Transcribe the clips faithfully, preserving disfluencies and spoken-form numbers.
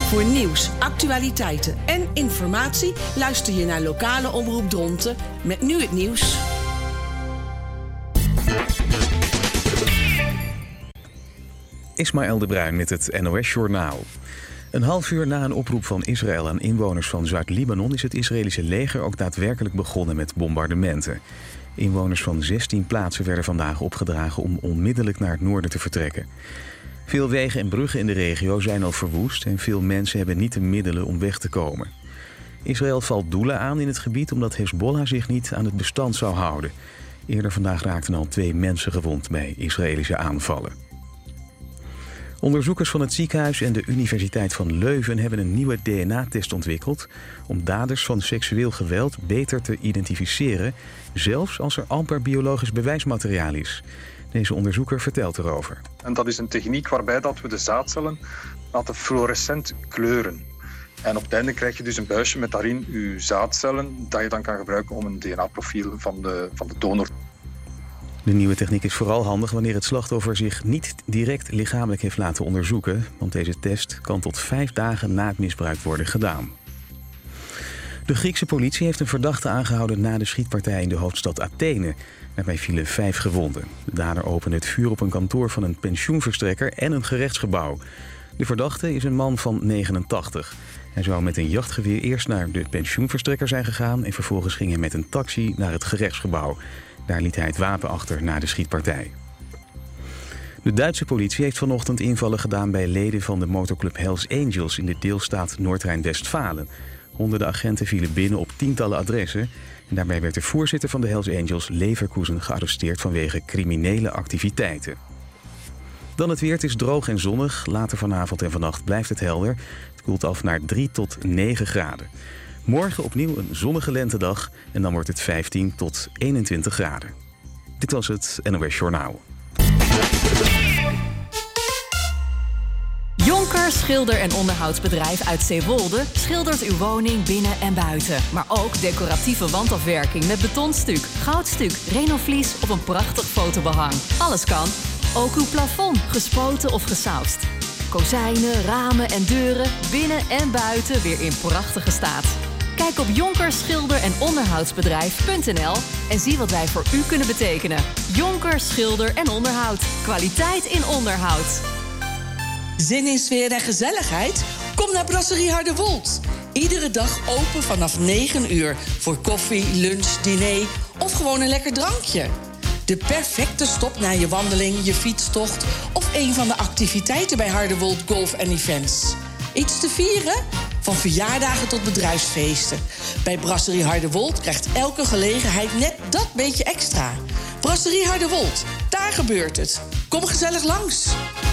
Voor nieuws, actualiteiten en informatie luister je naar lokale omroep Dronten met nu het nieuws. Ismaël de Bruin met het N O S-journaal. Een half uur na een oproep van Israël aan inwoners van Zuid-Libanon is het Israëlische leger ook daadwerkelijk begonnen met bombardementen. Inwoners van zestien plaatsen werden vandaag opgedragen om onmiddellijk naar het noorden te vertrekken. Veel wegen en bruggen in de regio zijn al verwoest en veel mensen hebben niet de middelen om weg te komen. Israël valt doelen aan in het gebied omdat Hezbollah zich niet aan het bestand zou houden. Eerder vandaag raakten al twee mensen gewond bij Israëlische aanvallen. Onderzoekers van het ziekenhuis en de Universiteit van Leuven hebben een nieuwe D N A-test ontwikkeld om daders van seksueel geweld beter te identificeren, zelfs als er amper biologisch bewijsmateriaal is. Deze onderzoeker vertelt erover. En dat is een techniek waarbij dat we de zaadcellen laten fluorescent kleuren. En op het einde krijg je dus een buisje met daarin je zaadcellen dat je dan kan gebruiken om een D N A-profiel van de, van de donor. De nieuwe techniek is vooral handig wanneer het slachtoffer zich niet direct lichamelijk heeft laten onderzoeken, want deze test kan tot vijf dagen na het misbruik worden gedaan. De Griekse politie heeft een verdachte aangehouden na de schietpartij in de hoofdstad Athene. Daarbij vielen vijf gewonden. De dader opende het vuur op een kantoor van een pensioenverstrekker en een gerechtsgebouw. De verdachte is een man van negenentachtig. Hij zou met een jachtgeweer eerst naar de pensioenverstrekker zijn gegaan en vervolgens ging hij met een taxi naar het gerechtsgebouw. Daar liet hij het wapen achter na de schietpartij. De Duitse politie heeft vanochtend invallen gedaan bij leden van de motorclub Hells Angels in de deelstaat Noord-Rijn-Westfalen. Honderden agenten vielen binnen op tientallen adressen. En daarbij werd de voorzitter van de Hells Angels, Leverkusen, gearresteerd vanwege criminele activiteiten. Dan het weer. Het is droog en zonnig. Later vanavond en vannacht blijft het helder. Het koelt af naar drie tot negen graden. Morgen opnieuw een zonnige lentedag en dan wordt het vijftien tot eenentwintig graden. Dit was het N O S Journaal. Jonker Schilder- en Onderhoudsbedrijf uit Zeewolde schildert uw woning binnen en buiten. Maar ook decoratieve wandafwerking met betonstuk, goudstuk, renovlies of een prachtig fotobehang. Alles kan. Ook uw plafond, gespoten of gesausd. Kozijnen, ramen en deuren, binnen en buiten weer in prachtige staat. Kijk op jonker schilder en onderhoudsbedrijf punt n l en zie wat wij voor u kunnen betekenen. Jonker Schilder en Onderhoud. Kwaliteit in onderhoud. Zin in sfeer en gezelligheid? Kom naar Brasserie Harderwold. Iedere dag open vanaf negen uur voor koffie, lunch, diner of gewoon een lekker drankje. De perfecte stop na je wandeling, je fietstocht of een van de activiteiten bij Harderwold Golf en Events. Iets te vieren? Van verjaardagen tot bedrijfsfeesten. Bij Brasserie Harderwold krijgt elke gelegenheid net dat beetje extra. Brasserie Harderwold, daar gebeurt het. Kom gezellig langs.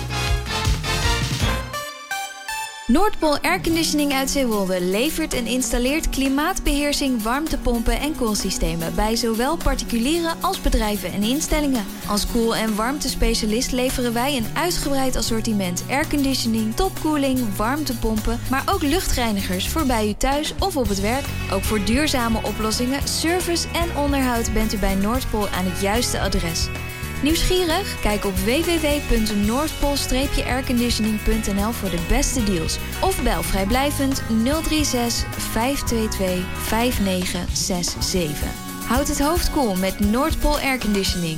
Noordpool Airconditioning uit Zeewolde levert en installeert klimaatbeheersing, warmtepompen en koelsystemen bij zowel particulieren als bedrijven en instellingen. Als koel- en warmtespecialist leveren wij een uitgebreid assortiment airconditioning, topkoeling, warmtepompen, maar ook luchtreinigers voor bij u thuis of op het werk. Ook voor duurzame oplossingen, service en onderhoud bent u bij Noordpool aan het juiste adres. Nieuwsgierig? Kijk op w w w punt noordpool airconditioning punt n l voor de beste deals. Of bel vrijblijvend nul drie zes vijf twee twee vijf negen zes zeven. Houd het hoofd koel met Noordpool Airconditioning.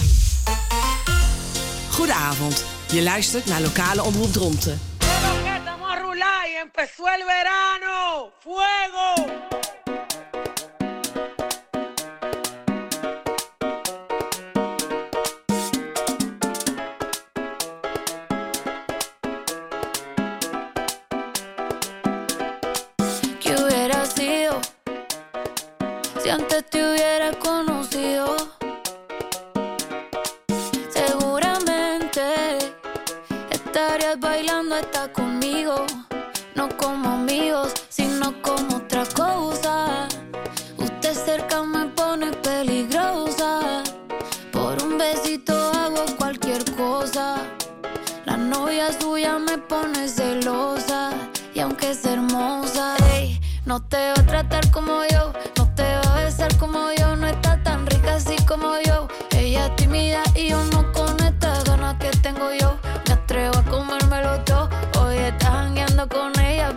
Goedenavond. Je luistert naar lokale omroep Dronten. Si antes te hubiera conocido, seguramente estarías bailando hasta conmigo. No como amigos, sino como otra cosa. Usted cerca me pone peligrosa. Por un besito hago cualquier cosa. La novia suya me pone celosa. Y aunque es hermosa, ey, no te va a tratar como yo. Te va a besar como yo, no está tan rica así como yo. Ella es tímida y yo no con estas ganas que tengo yo. Me atrevo a comérmelo todo. Hoy estás jangueando con ella,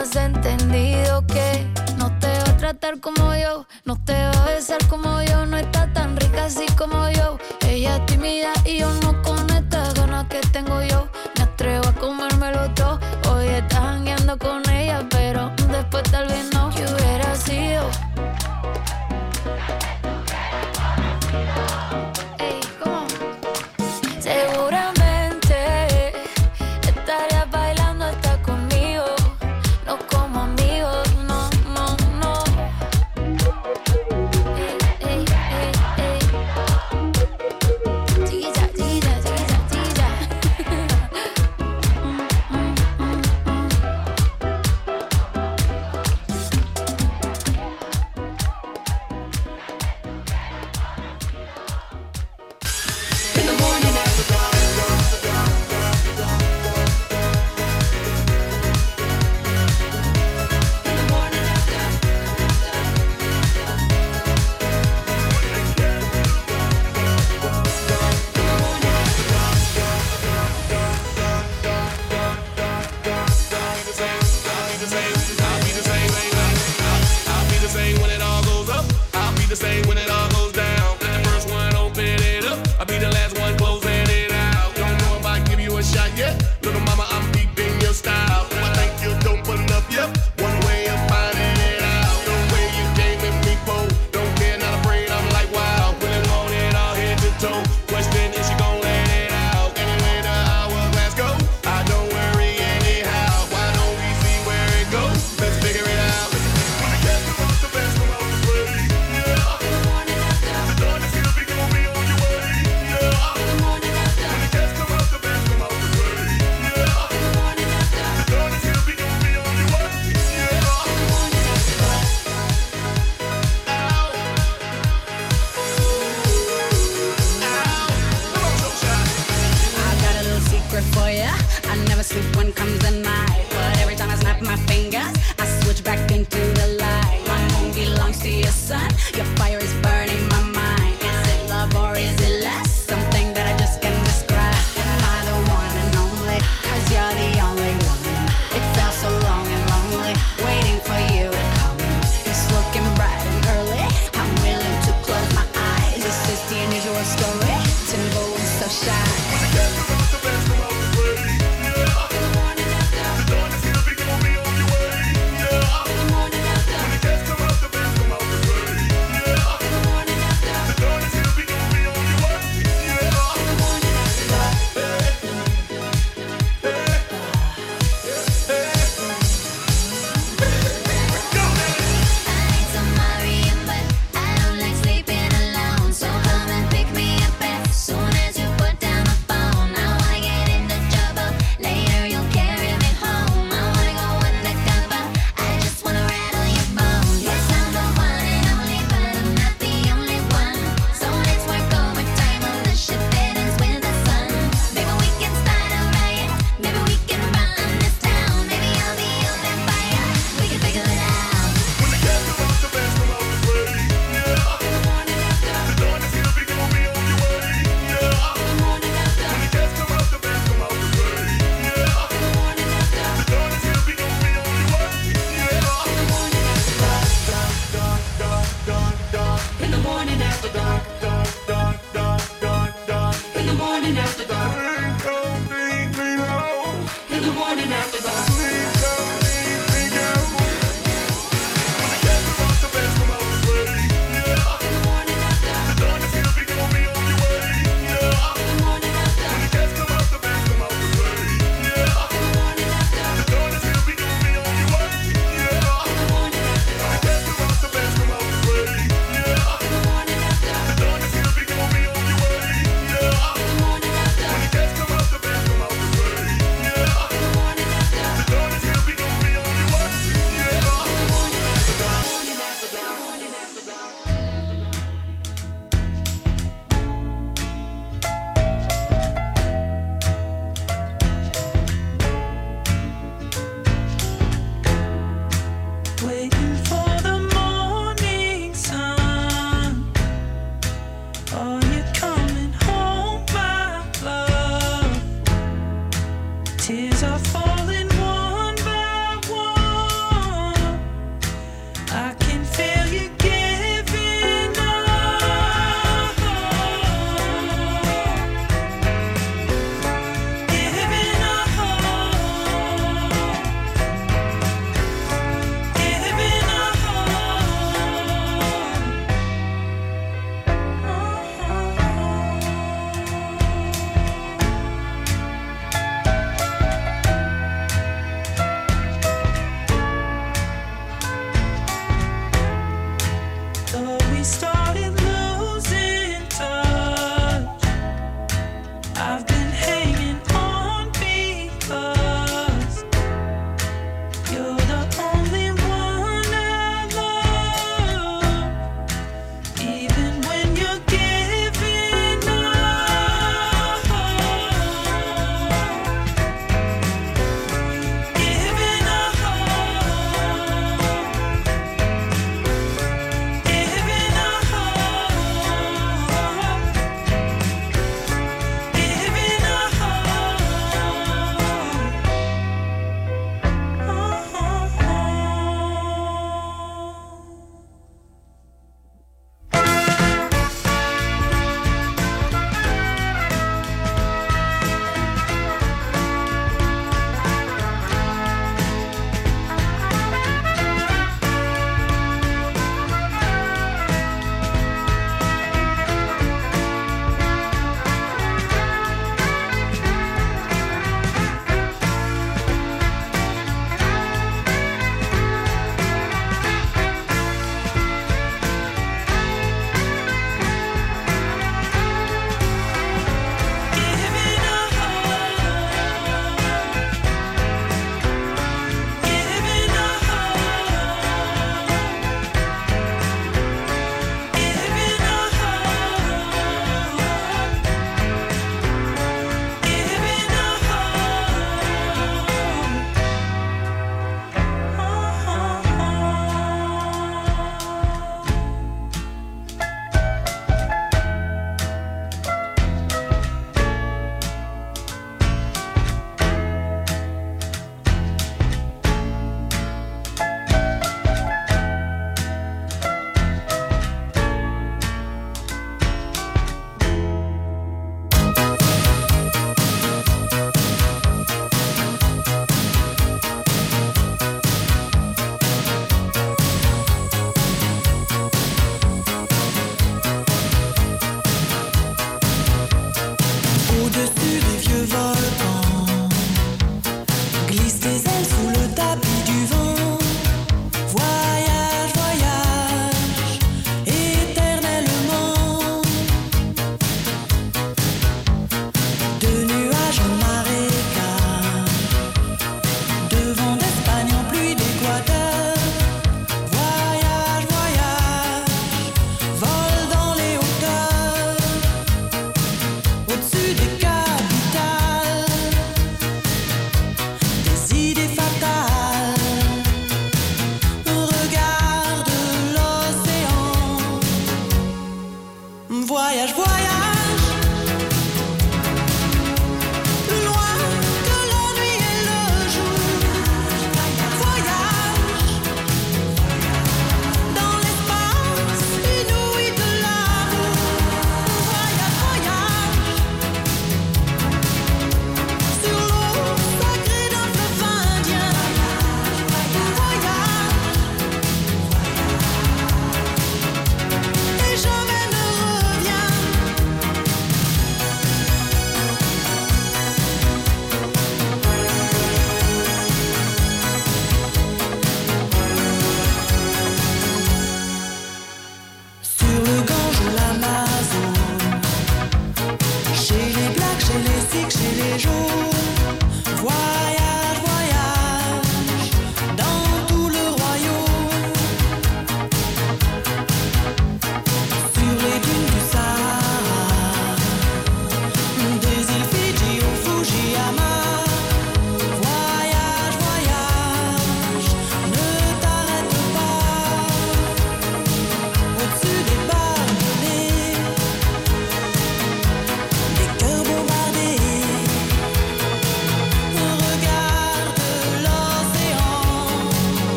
has entendido que no te va a tratar como yo, no te va a besar como yo, no está tan rica así como yo. Ella es tímida y yo no con estas ganas que tengo yo. Me atrevo a comérmelo todo. Hoy estás jangueando con ella, pero después tal vez no. ¿Qué hubiera sido? Ey, ¿cómo? Seguramente estarías bailando hasta conmigo. No como amigos, no, no, no. Ey, ey, ey, ey. Chiquilla, chiquilla, chiquilla, chiquilla. Mm, mm, mm, mm. In the morning after In the morning after I'll be the same when it all goes up. I'll be the same when it all goes down. Let the first one open it up. I'll be the last one closing it out. Don't know if I give you a shot yet. Little mama, I'm deep in your style. I think you don't put enough, yep. One way of finding it out. The way you came with me, po. Don't care, not afraid, I'm like wow. When it want it, I'll head to toe. Question is she gon' let it out? Anyway, the hourglass go. I don't worry anyhow. Why don't we see where it goes? Let's figure it out. When the cat come out, the best come out the way. Yeah. In the morning after The dawn is gonna be gonna be on your way. Yeah. In the morning after When the cats come out, the best come out the way. Yeah. In the morning after The dawn is gonna be gonna be on your way. Yeah. In the morning after I got a little secret for ya. I never sleep when comes the night, but every time I snap my fingers, I switch back into the light. My moon belongs to your sun. Your fire is burning my mind. Is it love or is it lust? Something that I just can't describe. Am I the one and only? 'Cause you're the only one. It felt so long and lonely, waiting for you to come. It's looking bright and early. I'm willing to close my eyes. This is the unusual story. Timbo is so shy. When the cats come out, the best come out the way. Yeah. In the morning after The dawn is gonna be gonna be on your way. Yeah. In the morning after When the cats come out, the best come out the way. Yeah. In the morning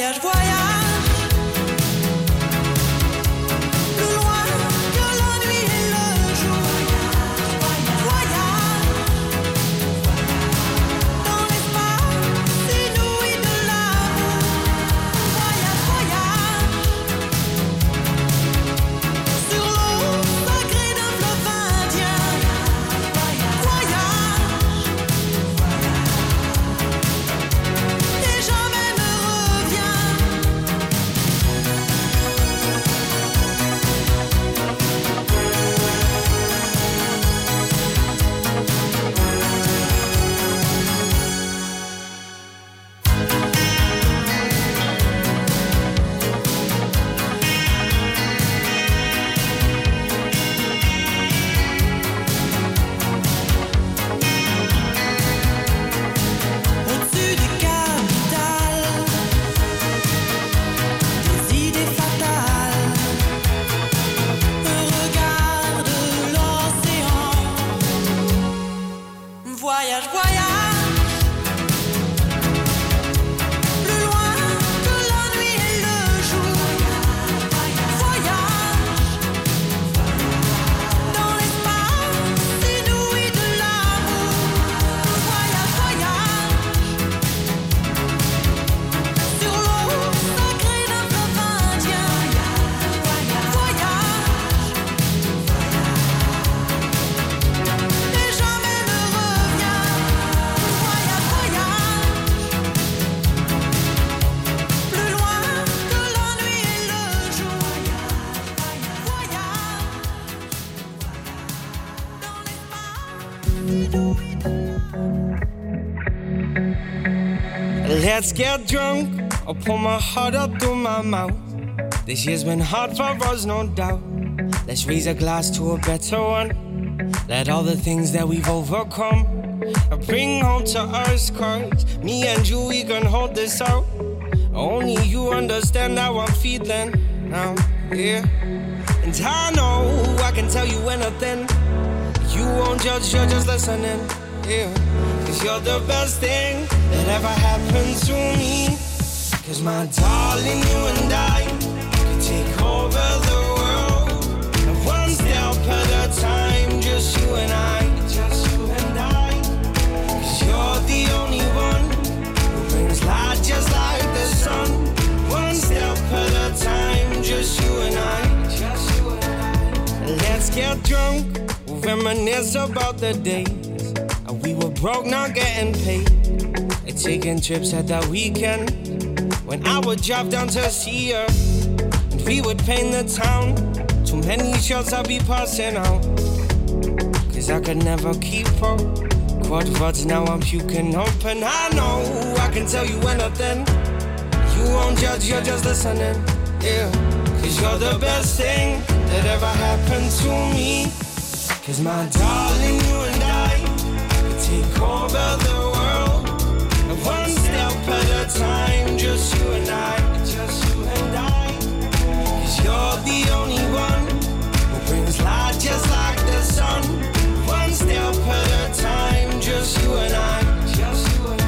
Voyage, voyage. Plus loin que la nuit et le jour. Voyage. Dans l'espace inouï de l'amour. Voyage, voyage. Sur l'eau sacrée d'un fleuve indien. Voyage. Et jamais ne reviens. Au-dessus des capitales, des idées fatales, regarde l'océan. Voyage, voyage, plus loin que la nuit et le jour. Voyage, dans l'espace inouï de l'amour. Voyage, voyage. Sur l'eau sacrée d'un fleuve indien. Voyage. Et jamais ne reviens. Voyage, voyage. Plus loin que la nuit et le jour. Voyage. Let's get drunk. I'll pull my heart up through my mouth. This year's been hard for us, no doubt. Let's raise a glass to a better one. Let all the things that we've overcome bring home to us, cause me and you, we can hold this out. Only you understand how I'm feeling now, yeah. And I know I can tell you anything. You won't judge, you're just listening, yeah. Cause you're the best thing that ever happened to me. Cause my darling, you and I could take over the world. And one step at a time, just you and I, just you and I. Cause you're the only one who brings light just like the sun. One step at a time, just you and I, just you and I. Let's get drunk, we'll reminisce about the days we were broke, not getting paid. And taking trips at that weekend when I would drop down to see her and we would paint the town. Too many shots I'd be passing out, cause I could never keep up. Quad words, now I'm puking up. And I know I can tell you anything. You won't judge, you're just listening, yeah. Cause you're the best thing that ever happened to me. Cause my darling, you and I take over the world, and one step at a time, just you and I, just you and I. Cause you're the only one who brings light just like the sun. One step at a time, just you and I, just you and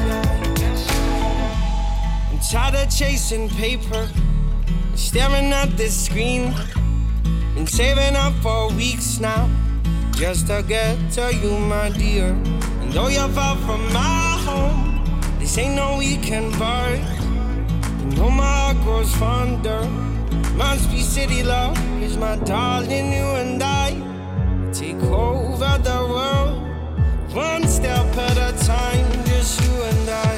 I. I'm tired of chasing paper, staring at this screen. Been saving up for weeks now, just to get to you, my dear. Though you're far from my home, this ain't no weekend bar. You know my heart grows fonder. Must be city love, cause my darling, you and I take over the world. One step at a time, just you and I.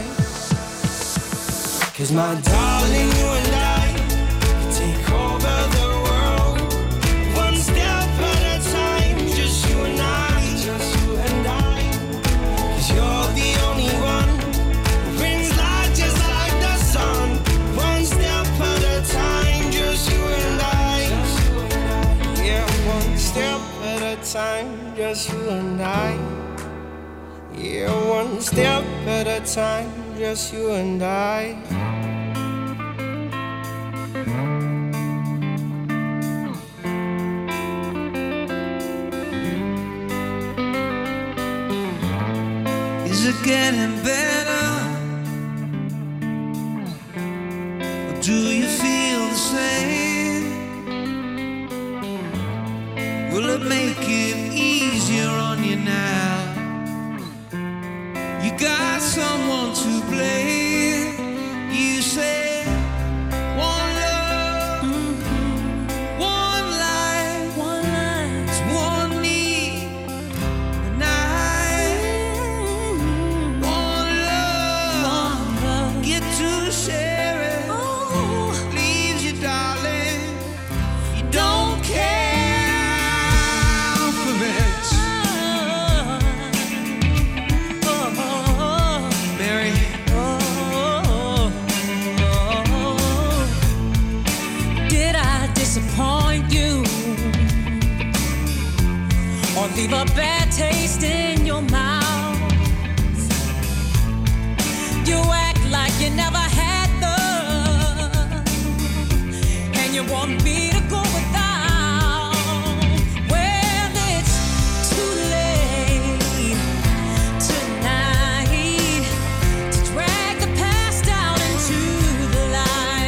Cause my darling, you and I take over the world. One step at a time, just you and I, just you and I. You're the only one who brings light just like the sun. One step at a time, just you and I. Yeah, one step at a time, just you and I. Yeah, one step at a time, just you and I. Is it getting better? Or Do you feel the same? Will it make it easier on you now? You got someone to blame. You say one love, mm-hmm. one life, one life, it's one need, and I, mm-hmm. one love, one love, get to share it. Oh. Leaves you, darling. You don't care for it. Oh, oh, oh. Mary. Disappoint you or leave a bad taste in your mouth. You act like you never had love, and you want me to go without. Well, it's too late tonight to drag the past down into the light.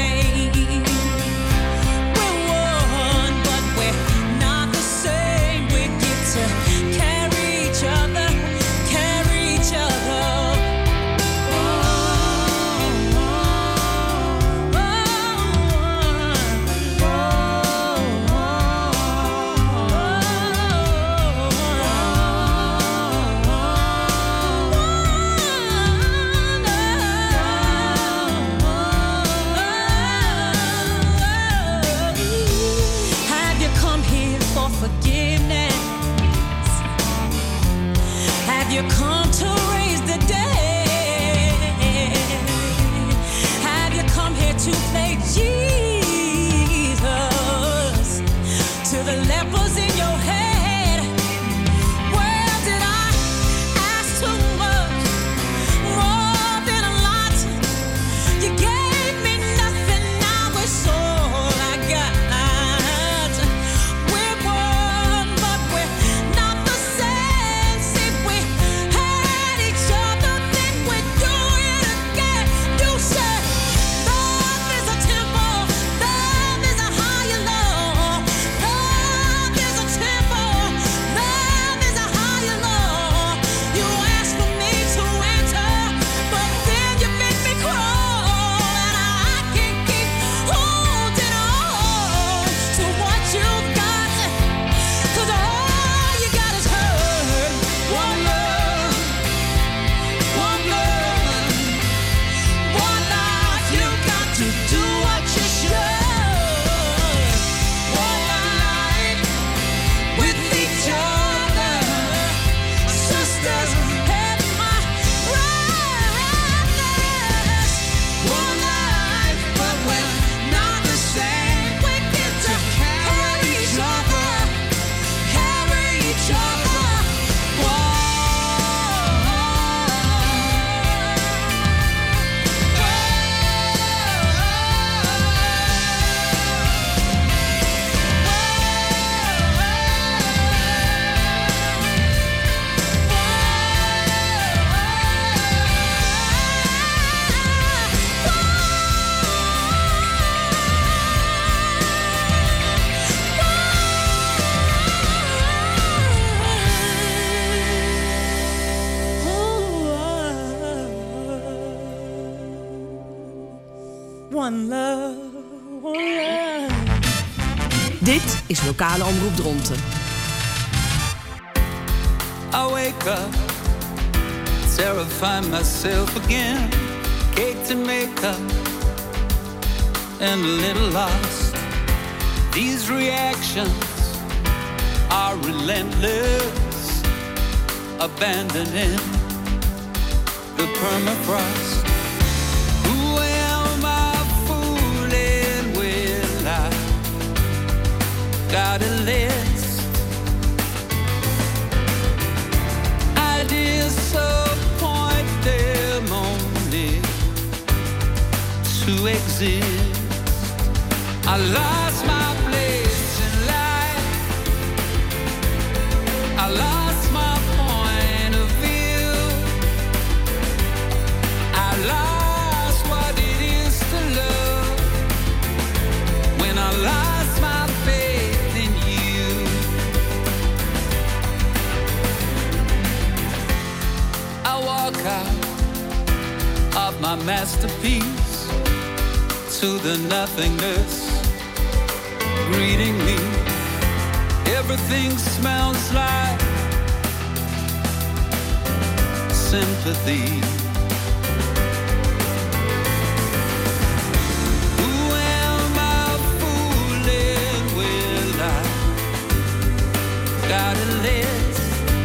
You come to raise the dead? Have you come here to play Jesus to the lepers in your head? Well, did I ask too much? More than a lot. You gave me nothing, now it's all I got. We're one, but we're not the same. See, we had each other, then we do it again. You said love is a temple, love is a higher law. Love is a temple, love is a higher law. You asked for me to enter, but then you make me crawl, and I can't keep holding on to what you got, 'cause all you got is hurt. One love, one love, one life. You got to do what you should. One life with each other, sisters and my brothers. One life, but we're not the same. We get to carry each other, carry each other. One love, one love. Dit is Lokale Omroep Dronten. I wake up, terrify myself again. Cake to make up, and a little lost. These reactions are relentless, abandoning the permafrost. Who am I fooling with? I got a list. I disappoint them only to exist. I lost my place in life. I lost my point of view. I lost what it is to love. masterpiece to the nothingness greeting me. Everything smells like sympathy. Who am I fooling? Will I gotta list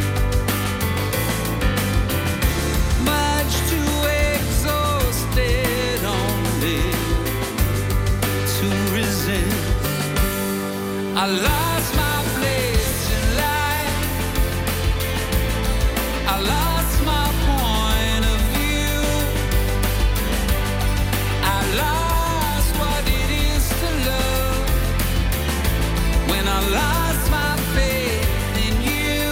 much too exhausted only to resist. I lost my place in life. I lost my point of view. I lost what it is to love when I lost my faith in you.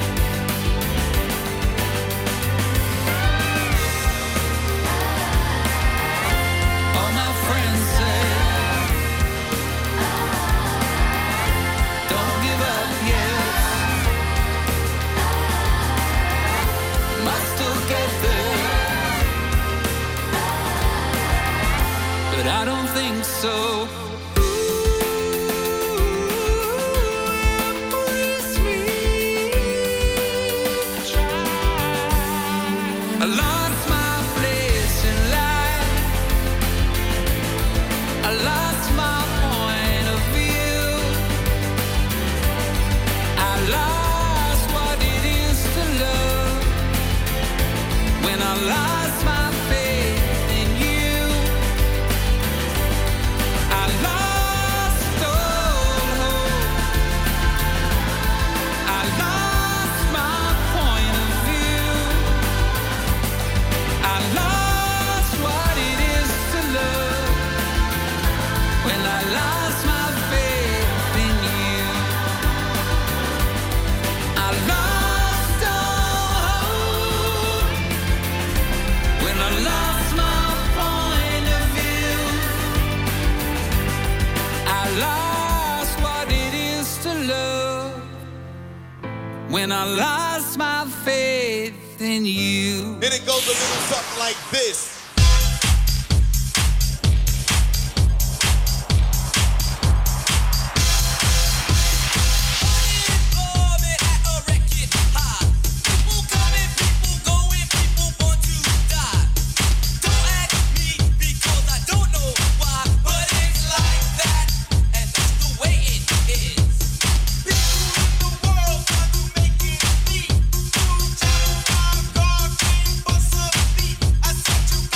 All my friends say, don't give up yet. Must still get there. But I don't think so. I lost my place in life. I lost my point of view. I lost what it is to love when I lost my faith in you. I lost all hope. I lost my point of view. I lost what it is to love when I lost my faith in you. I lost all hope when I lost my point of view. I lost what it is to love when I lost my faith in you. And it goes a little something like this. I said you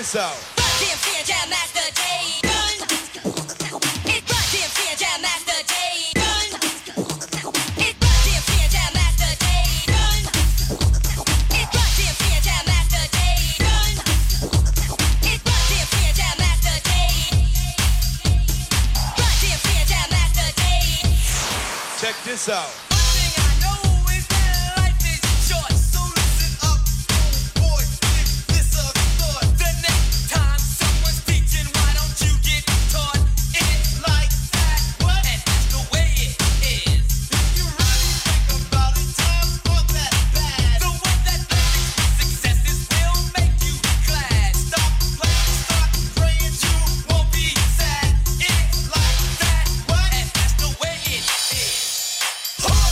this out. Check this out. Huh!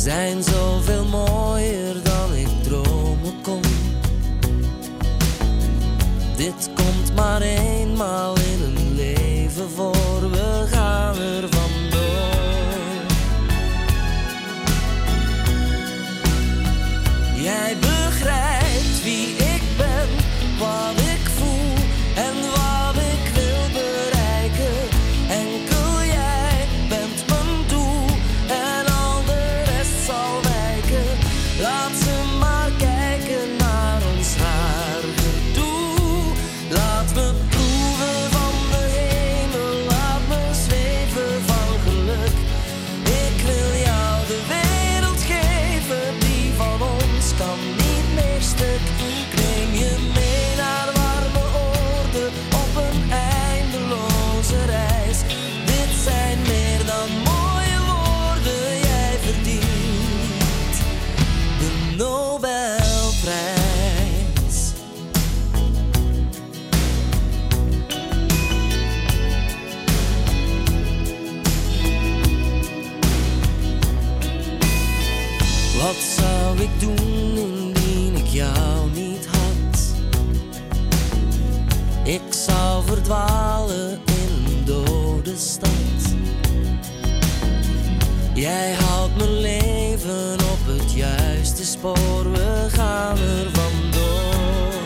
zijn zoveel mooier dan ik dromen kon. Dit komt maar eenmaal in een leven voor, we gaan er vandoor. Jij begrijpt wie ik ben, wat ik voel en wat ik wil bereiken. Enkel jij bent mijn doel en al de rest zal wijken. Laat ze maar kijken naar ons haar gedoe. Laat me proeven van de hemel, laat me zweven van geluk. Ik wil jou de wereld geven, die van ons kan niet meer stuk. Ik neem je mee naar warme oorden op een eindeloze reis. Dit zijn meer dan mooie woorden, jij verdient de Nobelprijs. Wat zou ik doen indien ik jou niet had? Ik zou verdwalen in een dode stad. Jij houdt mijn leven op het juiste spoor, we gaan er vandoor.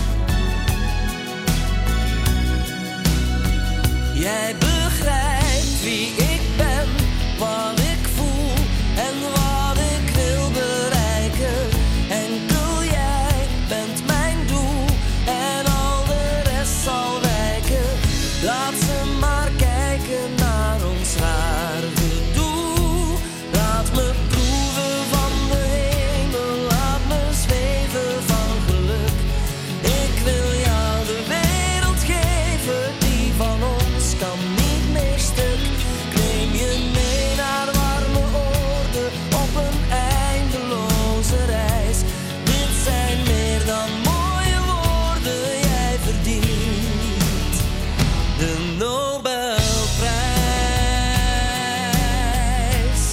Jij begrijpt wie ik ben, wat ik voel en wat ik wil bereiken. Enkel jij bent mijn doel en al de rest zal wijken. Laat ze maar kijken naar ons haar gedoe. Laat me proeven van de hemel, laat me zweven van geluk. Ik wil jou de wereld geven, die van ons kan niet meer stuk. Ik neem je mee naar warme oorden op een eindeloze reis. Dit zijn meer dan mooie woorden, jij verdient de Nobelprijs.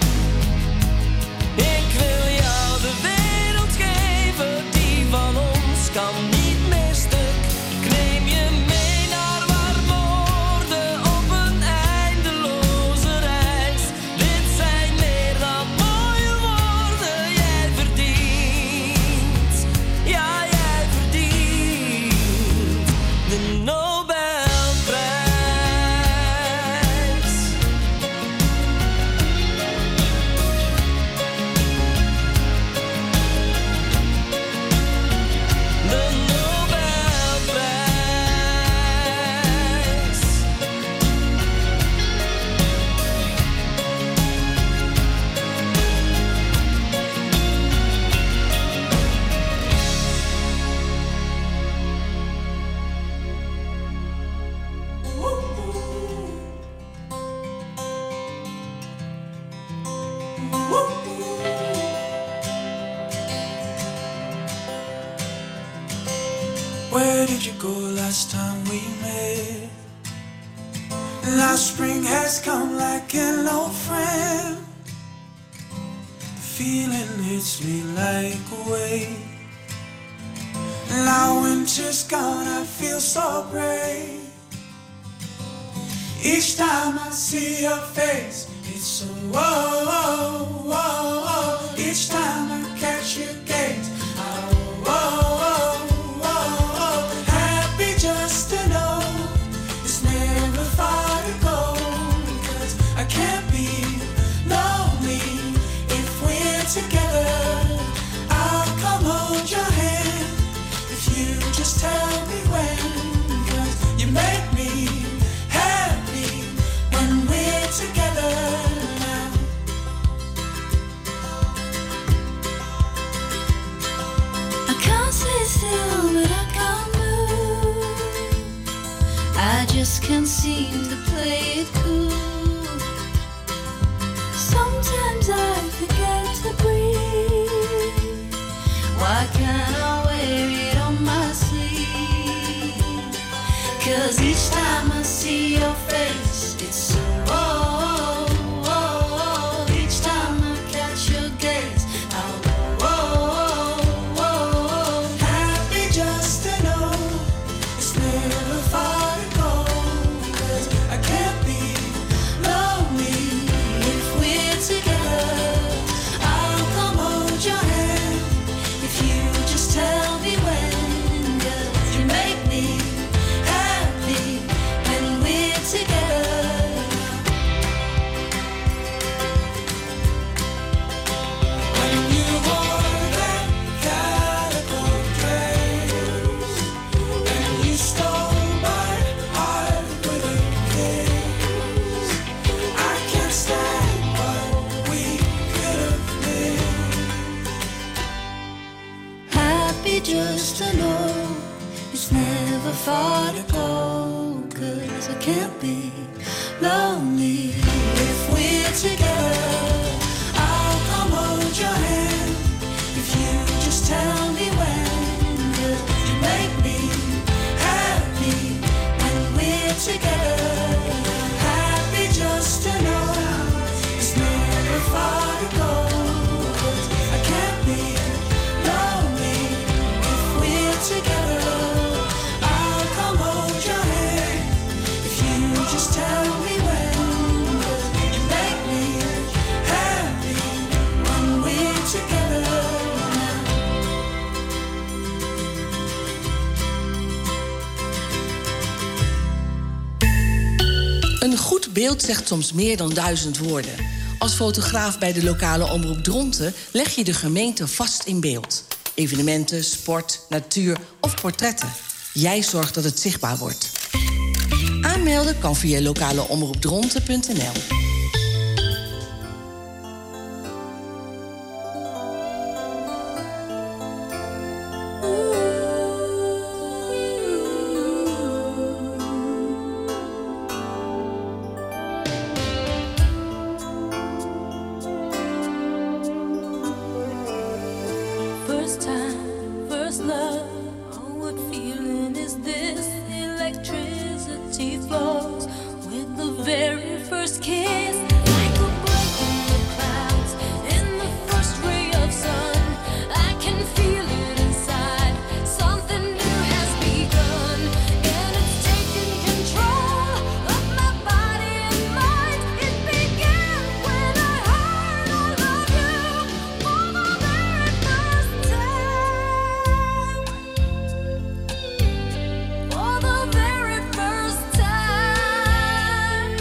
Ik wil jou de wereld geven, die van ons kan niet meer stuk. Ik neem je mee naar warme oorden op een eindeloze reis. Dit zijn meer dan mooie woorden, jij verdient, ja jij verdient de Nobelprijs. De Nobelprijs. Where did you go last time we met? Last spring has come like an old friend. The feeling hits me like a wave. Now winter's gone, I feel so brave. Each time I see your face, it's so whoa, whoa, whoa, whoa. Each time I catch your gaze, I whoa, whoa, whoa, whoa. Happy just to know it's never far to go. 'Cause I can't be lonely if we're together. I'll come hold your hand if you just tell me when. 'Cause you make me happy when we're together now. I can't sit still, but I can't move. I just can't seem to play it cool. Sometimes I forget to breathe. Why can't I wear it on my sleeve? 'Cause each time I see your face, it's so oh, oh, oh. Each time I catch your just to know it's never far to go. 'Cause I can't be lonely if we're together. I'll come hold your hand if you just tell me when. 'Cause you make me happy when we're together. Happy just to know it's never far to go. 'Cause I can't be lonely if we're together. I'll come hold your hand if you just tell me when. 'Cause you make me happy when we're together. Een goed beeld zegt soms meer dan duizend woorden. Als fotograaf bij de lokale omroep Dronten leg je de gemeente vast in beeld. Evenementen, sport, natuur of portretten. Jij zorgt dat het zichtbaar wordt. Aanmelden kan via lokaleomroepdronten punt n l. First time, first love. Oh, what feeling is this? Electricity flows with the very first kiss. Like a break in the clouds, in the first ray of sun. I can feel it inside. Something new has begun, and it's taking control of my body and mind. It began when I heard I love you for the very first time. For the very first time.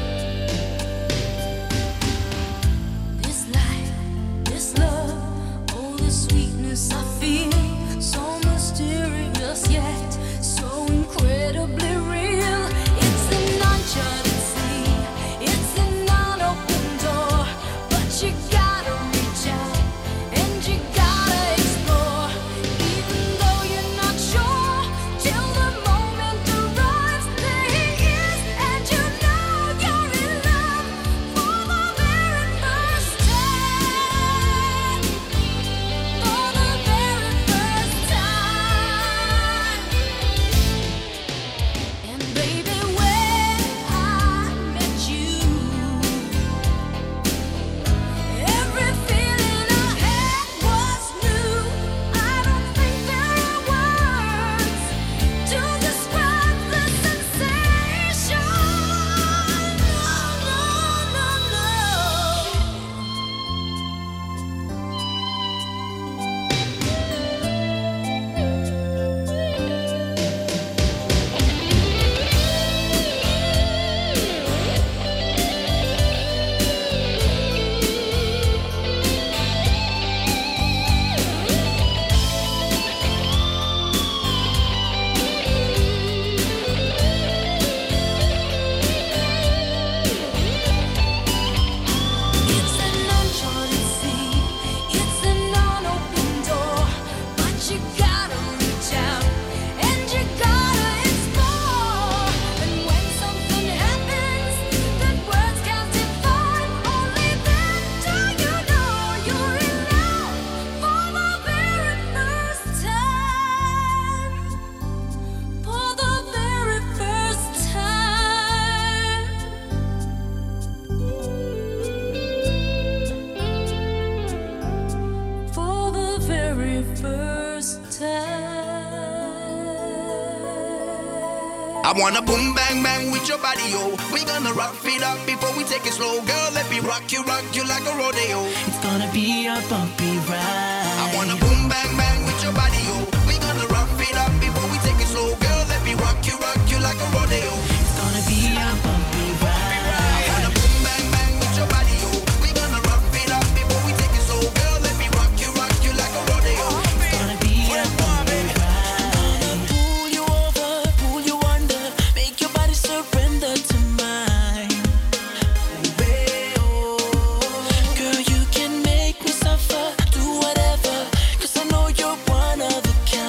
This life, this love, oh the sweetness I feel. So mysterious yet so incredibly real. It's an uncharted sea, it's an unopened door. But you gotta reach out and you gotta explore. Even though you're not sure, till the moment arrives. There he is, and you know you're in love for the very first time. For the very first time. And baby, when I met you, every feeling I had was new. I don't think there are words to describe the sensation. No, no, no, it's an uncharted sea, it's an unopened door. But you gotta reach out and you gotta explore. And when something happens that words can't define, only then do you know you're in love for the very first time. For the very first time. For the very first time. I wanna boom bang bang with your body, yo. We gonna rock it up before we take it slow, girl. Let me rock you, rock you like a rodeo. It's gonna be a bumpy ride. I wanna boom bang bang with your body, yo. We gonna rock it up before we take it slow, girl. Let me rock you, rock you like a rodeo. It's gonna be a bumpy ride. I wanna boom bang bang with your body, yo. We gonna rock it up before we take it slow, girl. Let me rock you, rock you like a rodeo. It's gonna be a bumpy ride. Pull you over, pull you under, make your body surrender to mine. Girl, you can make me suffer, do whatever, 'cause I know you're one of a kind.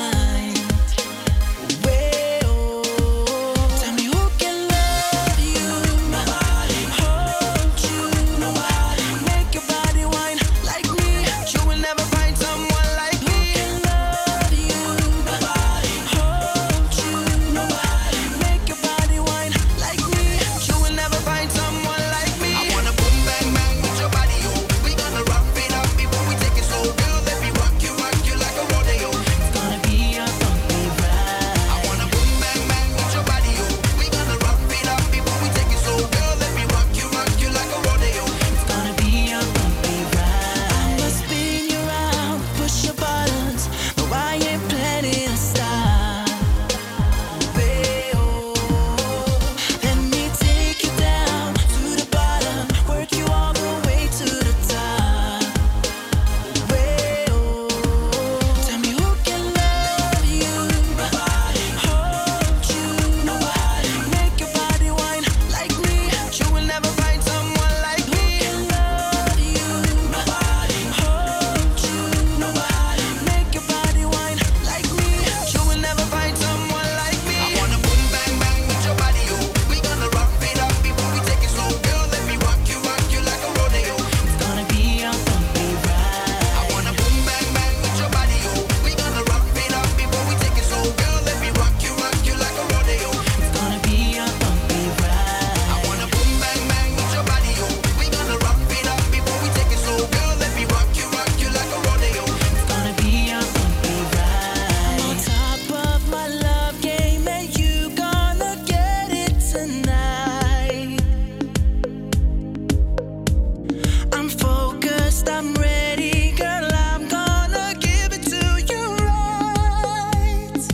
almost, I'm ready, girl. I'm gonna give it to you right.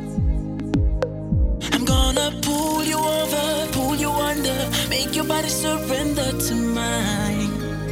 I'm gonna pull you over, pull you under, make your body surrender to mine.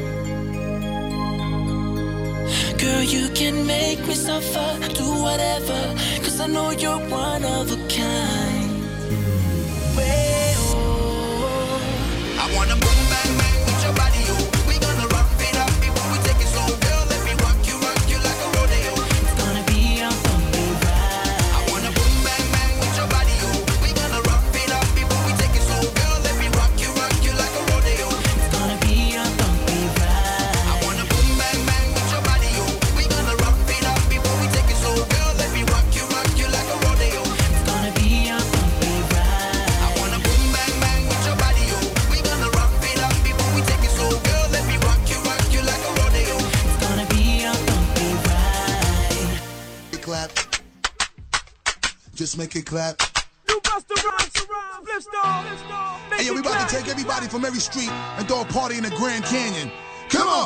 Girl, you can make me suffer, do whatever, cause I know you're one of a kind. Way, oh. I wanna boom bang bang with your body, yo. We gonna rock it up before we take it slow, girl. Let me rock you, rock you like a rodeo. It's gonna be a bumpy ride. I wanna boom bang bang with your body, yo. We gonna rock it up before we take it slow, girl. Let me rock you, rock you like a rodeo. It's gonna be a bumpy ride. I wanna boom bang bang with your body, yo. We gonna rock it up before we take it slow, girl. Let me rock you, rock you like a rodeo. It's gonna be a bumpy ride. I wanna boom bang bang with your body, yo. We gonna rock it up before we take it slow, girl. Let me rock you, rock you like a rodeo. It's gonna be a bumpy ride. Clap. Just make it clap. You bust the rhymes, flip star, flip star. Hey, yo, we about to take everybody from every street and throw a party in the Grand Canyon. Come on.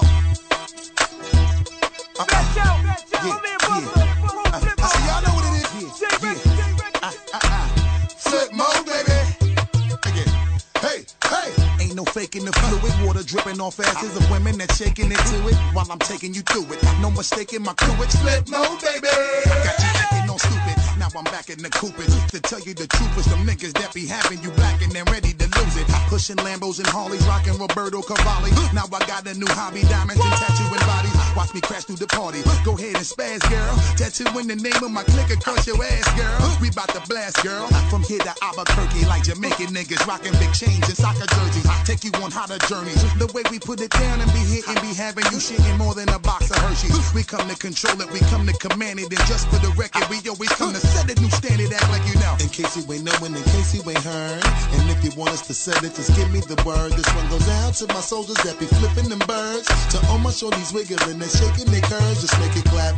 Uh, Back out, back out, yeah, my man yeah. Buster. Uh, I see y'all know what it is. Yeah, yeah. Uh, uh, uh. Flip mode, baby. Again. Hey, hey. Ain't no faking the fluid. Water dripping off asses of women that's shaking into it while I'm taking you through it. No mistaking my crew. It's flip mode, baby. I got you acting all stupid. Now I'm back in the coopers. To tell you the truth is them niggas that be having you blacking and ready to lose it. Pushing Lambos and Harleys, rocking Roberto Cavalli. Now I got a new hobby, diamonds and tattooing bodies. Watch me crash through the party. Go ahead and spaz, girl. Tattoo in the name of my clique across your ass, girl. We bout to blast, girl. From here to Albuquerque, like Jamaican niggas rocking big chains and soccer jerseys. Take you on hotter journeys. The way we put it down and be hitting, be having you shitting more than a box of Hershey's. We come to control it, we come to command it, and just for the record, we always come to set a new standard, act like you know. In case you ain't knowing, in case you ain't heard, and if you want us to set it, just give me the word. This one goes out to my soldiers that be flipping them birds. To all my shorties wiggling and shaking their curves. Just make it clap.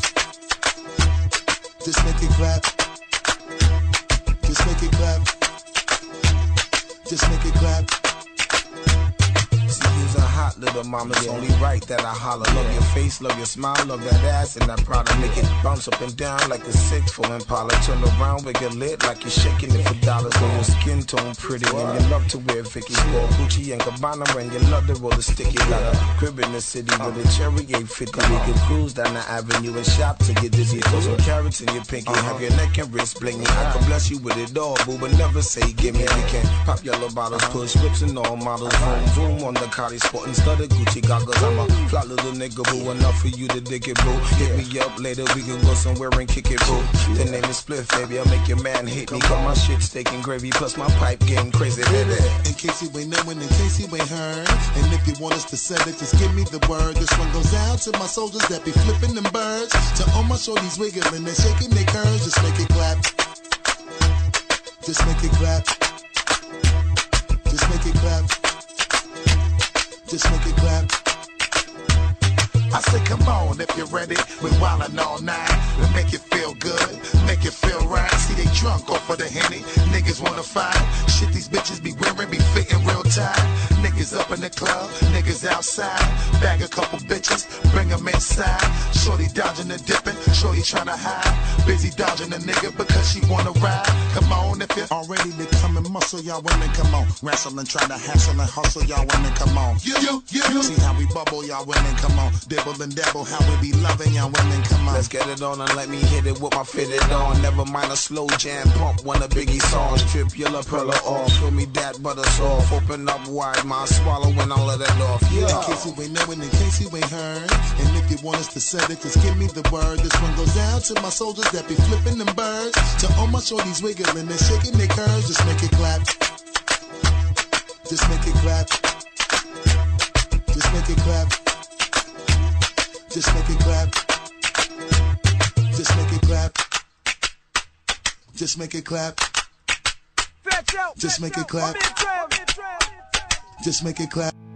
Just make it clap. Just make it clap. Just make it clap. See, you's a hot little mama, it's only right that I holler. Love your face, love your smile, love that ass and that product. Make it bounce up and down like a six for Impala. Turn around, wiggle lit like you're shaking it for dollars. Know your skin tone pretty and you love to wear Vicky. Sport Gucci and Cabana and you love to roll the sticky. Got a crib in the city with a cherry eight fifty. We can cruise down the avenue and shop to get dizzy. Throw some carrots in your pinky, have your neck and wrist blingy. I can bless you with it all, boo, but never say give me. We can pop yellow bottles, push whips and all models. Vroom, vroom on the Cardi sporting studded Gucci goggles. I'm a flat little nigga, boo, enough for you to dig it, boo. Hit me up later, we can go somewhere and kick it, boo. The name is Spliff, baby, I'll make your man hate me. Cause my shit steak and gravy, plus my pipe game crazy, baby. In case you ain't knowing, in case you ain't heard, and if you want us to set it, just give me the word. This one goes out to my soldiers that be flipping them birds. To all my shorties wiggling and shaking their curves. Just make it clap. Just make it clap. Just make it clap. Just make it clap. I say come on if you're ready. We're wildin' all night. We'll make you feel good, make you feel right. See they drunk off of the Henny. Niggas wanna fight. Shit these bitches be wearing be fitting real tight. Niggas up in the club, niggas outside. Bag a couple bitches, bring them inside. Shorty dodging and dipping, shorty tryna hide. Busy dodging a nigga because she wanna ride. Come on if you're all ready to come and muscle, y'all women come on. Wrestle and try to hassle and hustle, y'all women come on. You, you, you. See how we bubble, y'all women come on. Dibble and dabble, how we be loving y'all women come on. Let's get it on and let me hit it with my fitted on. Never mind a slow jam pump, one of Biggie songs. Strip your lapella off, fill me that butter soft. Open up wide, my swallow when I let it off. Yeah. In case you ain't knowing, in case you ain't heard, and if you want us to set it, just give me the word. This one goes out to my soldiers that be flipping them birds. To all my shorties wiggling and shaking their curves. Just make it clap. Just make it clap. Just make it clap. Just make it clap. Just make it clap. Just make it clap. Just make it clap. Just make it clap.